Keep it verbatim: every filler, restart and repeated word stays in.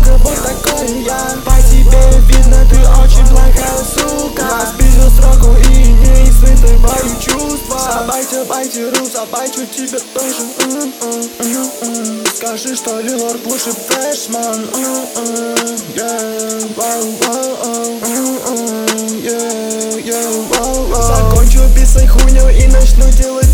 сука, вот такой я. По тебе видно, ты очень плохая сука. Я спиздил сроку и не испытываю чувства. Забайте, байте, ру, забачу тебе тоже. м -м -м -м. Скажи, что ли лорд лучше фрешман. м -м yeah. Wow, wow, oh. м -м yeah, yeah, wow, wow. Закончу писать хуйню и начну делать